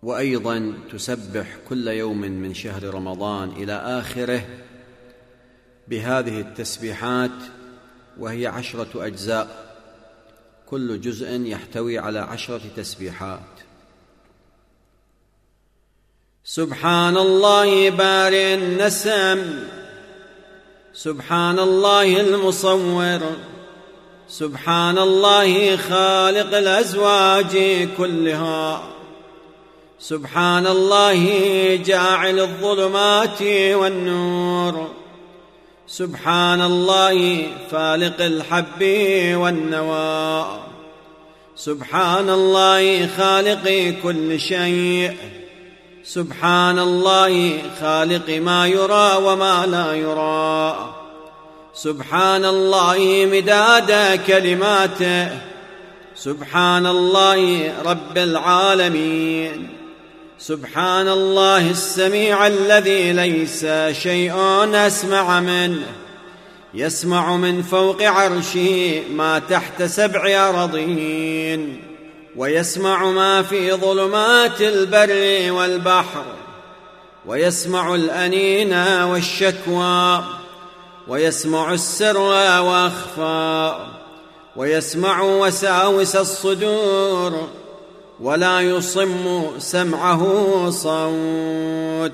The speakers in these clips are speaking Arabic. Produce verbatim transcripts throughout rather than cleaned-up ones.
وأيضا تسبح كل يوم من شهر رمضان إلى آخره بهذه التسبيحات، وهي عشرة أجزاء، كل جزء يحتوي على عشرة تسبيحات. سبحان الله بارئ النسم، سبحان الله المصور، سبحان الله خالق الأزواج كلها، سبحان الله جاعل الظلمات والنور، سبحان الله فالق الحب والنوى، سبحان الله خالق كل شيء، سبحان الله خالق ما يرى وما لا يرى، سبحان الله مداد كلماته، سبحان الله رب العالمين، سبحان الله السميع الذي ليس شيء أسمع منه، يسمع من فوق عرشه ما تحت سبع أراضين، ويسمع ما في ظلمات البر والبحر، ويسمع الأنين والشكوى، ويسمع السر وأخفى، ويسمع وساوس الصدور، ولا يصم سمعه صوت.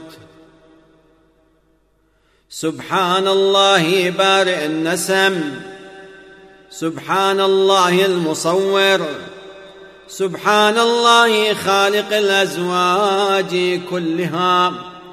سبحان الله بارئ النسم، سبحان الله المصور، سبحان الله خالق الأزواج كلها،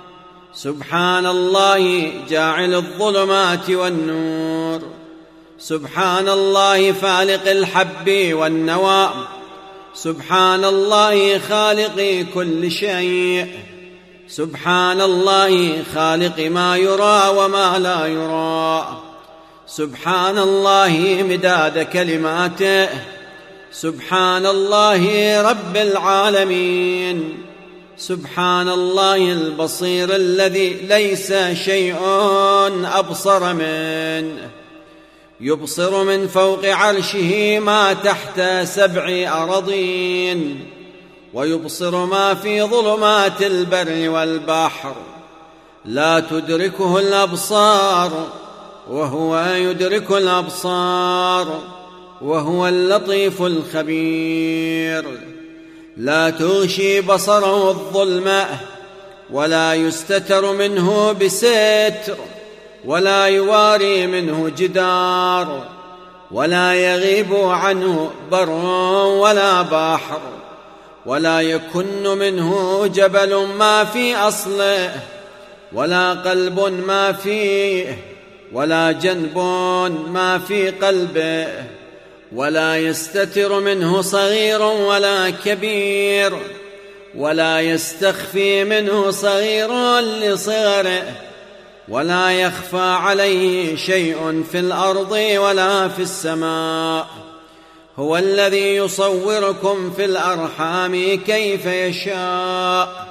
سبحان الله جاعل الظلمات والنور، سبحان الله فالق الحب والنوى، سبحان الله خالق كل شيء، سبحان الله خالق ما يرى وما لا يرى، سبحان الله مداد كلماته، سبحان الله رب العالمين، سبحان الله البصير الذي ليس شيء أبصر منه، يبصر من فوق عرشه ما تحت سبع أراضين، ويبصر ما في ظلمات البر والبحر، لا تدركه الأبصار وهو يدرك الأبصار، وهو اللطيف الخبير. لا تغشي بصره الظلمة، ولا يستتر منه بستر، ولا يواري منه جدار، ولا يغيب عنه بر ولا بحر، ولا يكن منه جبل ما في أصله، ولا قلب ما فيه، ولا جنب ما في قلبه، ولا يستتر منه صغير ولا كبير، ولا يستخفي منه صغير لصغره، ولا يخفى عليه شيء في الأرض ولا في السماء. هو الذي يصوركم في الأرحام كيف يشاء،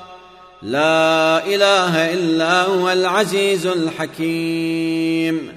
لا إله إلا هو العزيز الحكيم.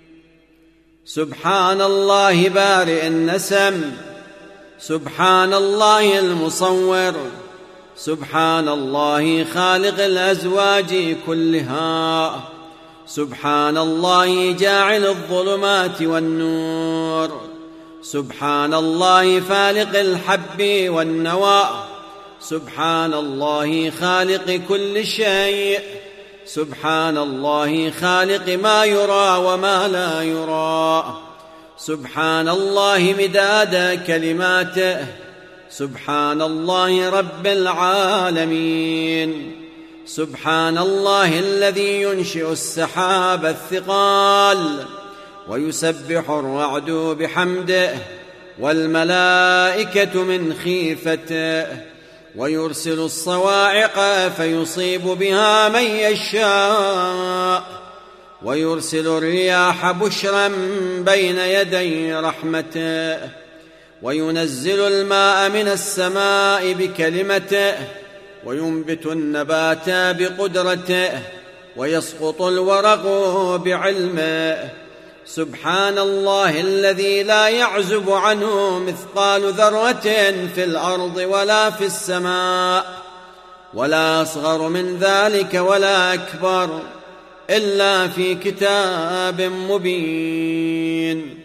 سبحان الله بارئ النسم، سبحان الله المصور، سبحان الله خالق الأزواج كلها، سبحان الله جاعل الظلمات والنور، سبحان الله فالق الحب والنوى، سبحان الله خالق كل شيء، سبحان الله خالق ما يرى وما لا يرى، سبحان الله مداد كلماته، سبحان الله رب العالمين. سبحان الله الذي ينشئ السحاب الثقال، ويسبح الرعد بحمده، والملائكة من خيفته، ويرسل الصواعق فيصيب بها من يشاء، ويرسل الرياح بشرا بين يدي رحمته، وينزل الماء من السماء بكلمته، وينبت النبات بقدرته، ويسقط الورق بعلمه. سبحان الله الذي لا يعزب عنه مثقال ذرة في الأرض ولا في السماء، ولا أصغر من ذلك ولا أكبر إلا في كتاب مبين.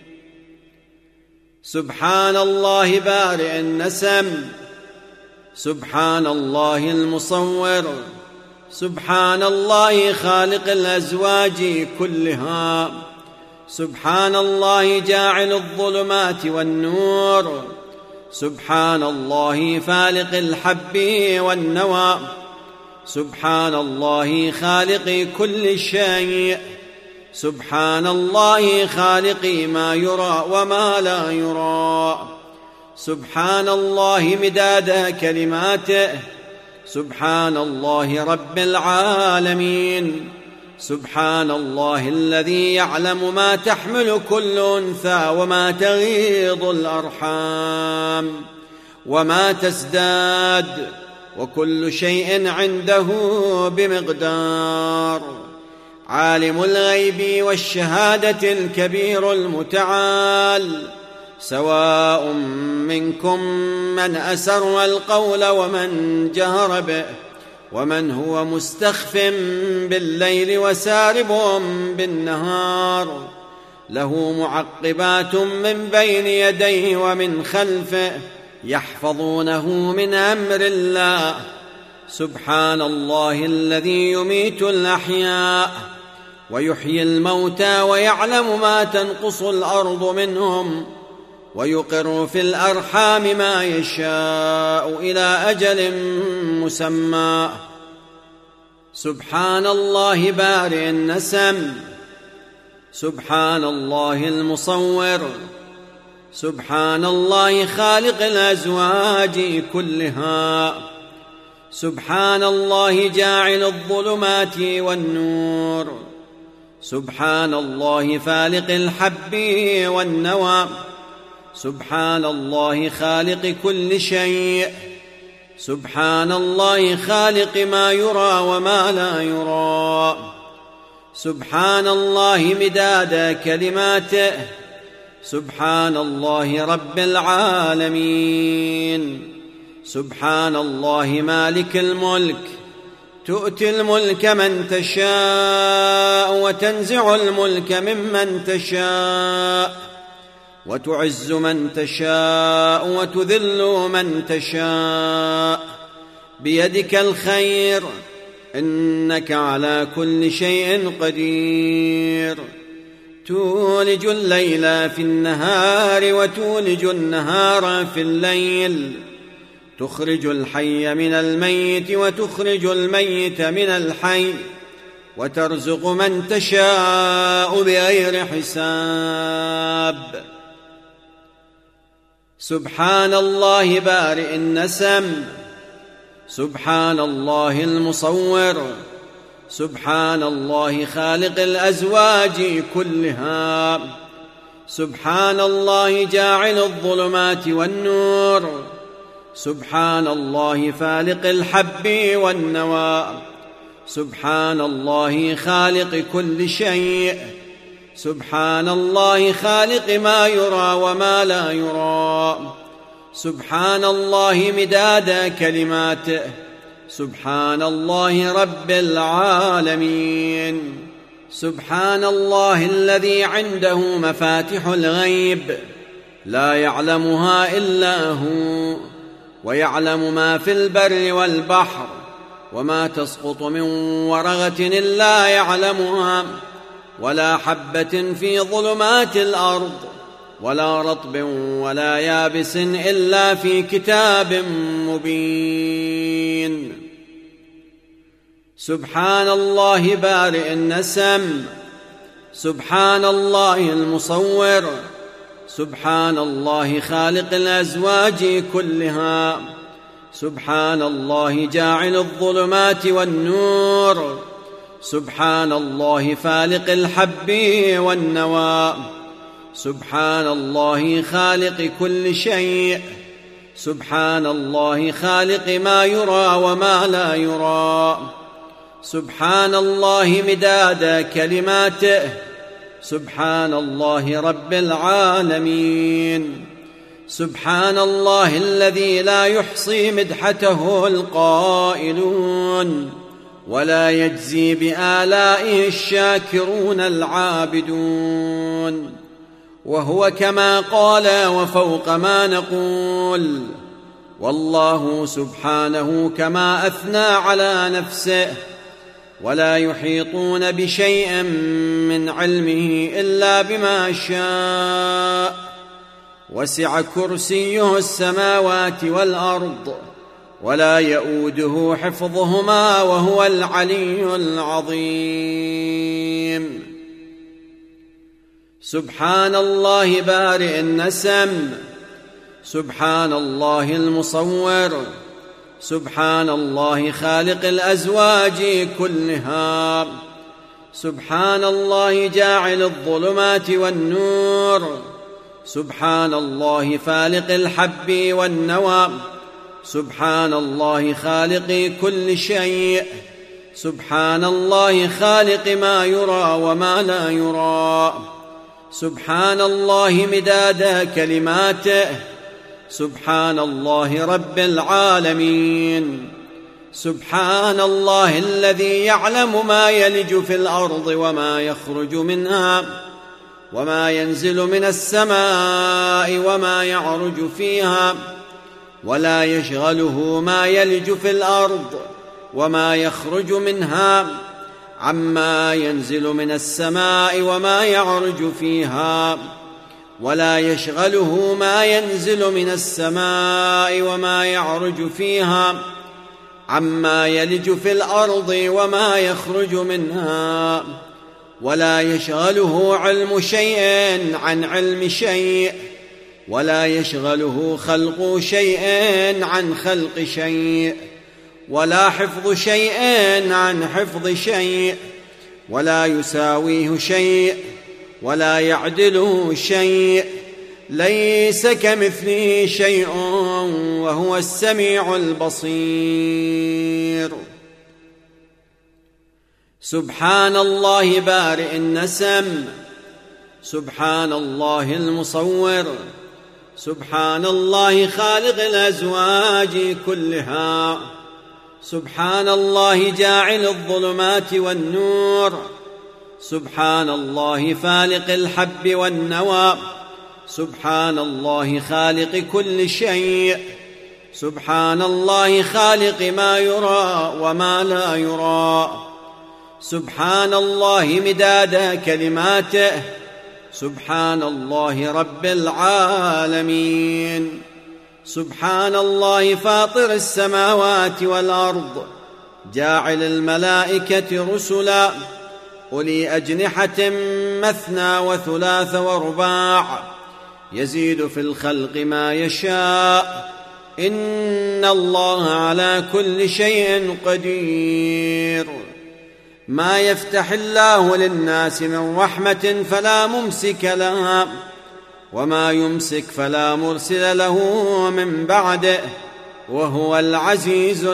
سبحان الله بارئ النسم، سبحان الله المصور، سبحان الله خالق الأزواج كلها، سبحان الله جاعل الظلمات والنور، سبحان الله فالق الحب والنوى، سبحان الله خالق كل شيء، سبحان الله خالق ما يرى وما لا يرى، سبحان الله مداد كلماته، سبحان الله رب العالمين، سبحان الله الذي يعلم ما تحمل كل أنثى وما تغيض الأرحام وما تزداد، وكل شيء عنده بمقدار. عالم الغيب والشهادة الكبير المتعال، سواء منكم من أسر القول ومن جهر به، ومن هو مستخف بالليل وسارب بالنهار، له معقبات من بين يديه ومن خلفه يحفظونه من أمر الله. سبحان الله الذي يميت الأحياء ويحيي الموتى ويعلم ما تنقص الأرض منهم، ويقر في الأرحام ما يشاء إلى أجل مسمى. سبحان الله بارئ النسم، سبحان الله المصور، سبحان الله خالق الأزواج كلها، سبحان الله جاعل الظلمات والنور، سبحان الله فالق الحب والنوى، سبحان الله خالق كل شيء، سبحان الله خالق ما يرى وما لا يرى، سبحان الله مداد كلماته، سبحان الله رب العالمين، سبحان الله مالك الملك، تؤتي الملك من تشاء وتنزع الملك ممن تشاء، وتعز من تشاء وتذل من تشاء، بيدك الخير إنك على كل شيء قدير. تولج الليل في النهار وتولج النهار في الليل، تخرج الحي من الميت وتخرج الميت من الحي، وترزق من تشاء بغير حساب. سبحان الله بارئ النسم، سبحان الله المصور، سبحان الله خالق الأزواج كلها، سبحان الله جاعل الظلمات والنور، سبحان الله فالق الحب والنوى، سبحان الله خالق كل شيء، سبحان الله خالق ما يرى وما لا يرى، سبحان الله مداد كلماته، سبحان الله رب العالمين. سبحان الله الذي عنده مفاتح الغيب لا يعلمها إلا هو، ويعلم ما في البر والبحر، وما تسقط من ورقة إلا يعلمها، ولا حبة في ظلمات الأرض، ولا رطب ولا يابس إلا في كتاب مبين. سبحان الله بارئ النسم، سبحان الله المصور، سبحان الله خالق الأزواج كلها، سبحان الله جاعل الظلمات والنور، سبحان الله فالق الحب والنوى، سبحان الله خالق كل شيء، سبحان الله خالق ما يرى وما لا يرى، سبحان الله مداد كلماته، سبحان الله رب العالمين. سبحان الله الذي لا يحصي مدحته القائلون ولا يجزي بآلائه الشاكرون العابدون. وهو كما قال وفوق ما نقول، والله سبحانه كما أثنى على نفسه، ولا يحيطون بشيء من علمه إلا بما شاء، وسع كرسيه السماوات والأرض ولا يؤوده حفظهما وهو العلي العظيم. سبحان الله بارئ النسم، سبحان الله المصور، سبحان الله خالق الأزواج كلها، سبحان الله جاعل الظلمات والنور، سبحان الله فالق الحب والنوى، سبحان الله خالق كل شيء، سبحان الله خالق ما يرى وما لا يرى، سبحان الله مداد كلماته، سبحان الله رب العالمين، سبحان الله الذي يعلم ما يلج في الأرض وما يخرج منها وما ينزل من السماء وما يعرج فيها، ولا يشغله ما يلج في الأرض وما يخرج منها عما ينزل من السماء وما يعرج فيها، ولا يشغله ما ينزل من السماء وما يعرج فيها عما يلج في الأرض وما يخرج منها، ولا يشغله علم شيء عن علم شيء، ولا يشغله خلق شيء عن خلق شيء، ولا حفظ شيء عن حفظ شيء، ولا يساويه شيء ولا يعدله شيء، ليس كمثله شيء وهو السميع البصير. سبحان الله بارئ النسم، سبحان الله المصور، سبحان الله خالق الأزواج كلها، سبحان الله جاعل الظلمات والنور، سبحان الله فالق الحب والنوى، سبحان الله خالق كل شيء، سبحان الله خالق ما يرى وما لا يرى، سبحان الله مداد كلماته، سبحان الله رب العالمين، سبحان الله فاطر السماوات والأرض، جاعل الملائكة رسلا أولي أجنحة مثنى وثلاث ورباع، يزيد في الخلق ما يشاء، إن الله على كل شيء قدير. ما يفتح الله للناس من رحمة فلا ممسك لها، وما يمسك فلا مرسل له من بعده، وهو العزيز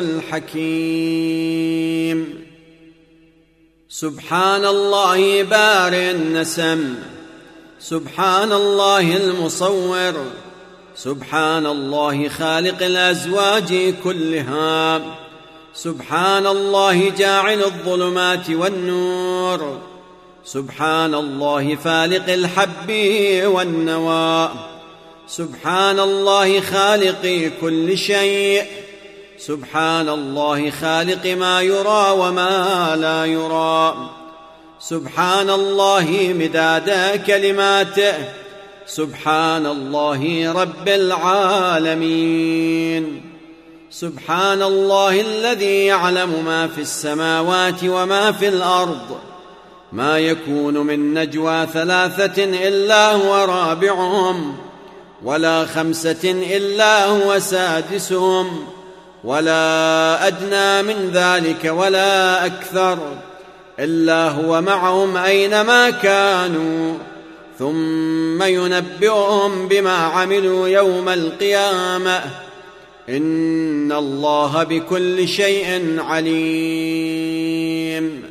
الحكيم. سبحان الله بارئ النسم، سبحان الله المصور، سبحان الله خالق الأزواج كلها، سبحان الله جاعل الظلمات والنور، سبحان الله فالق الحب والنوى، سبحان الله خالق كل شيء، سبحان الله خالق ما يرى وما لا يرى، سبحان الله مداد كلماته، سبحان الله رب العالمين، سبحان الله الذي يعلم ما في السماوات وما في الأرض، ما يكون من نجوى ثلاثة إلا هو رابعهم، ولا خمسة إلا هو سادسهم، ولا أدنى من ذلك ولا أكثر، إلا هو معهم أينما كانوا، ثم ينبئهم بما عملوا يوم القيامة، إن الله بكل شيء عليم.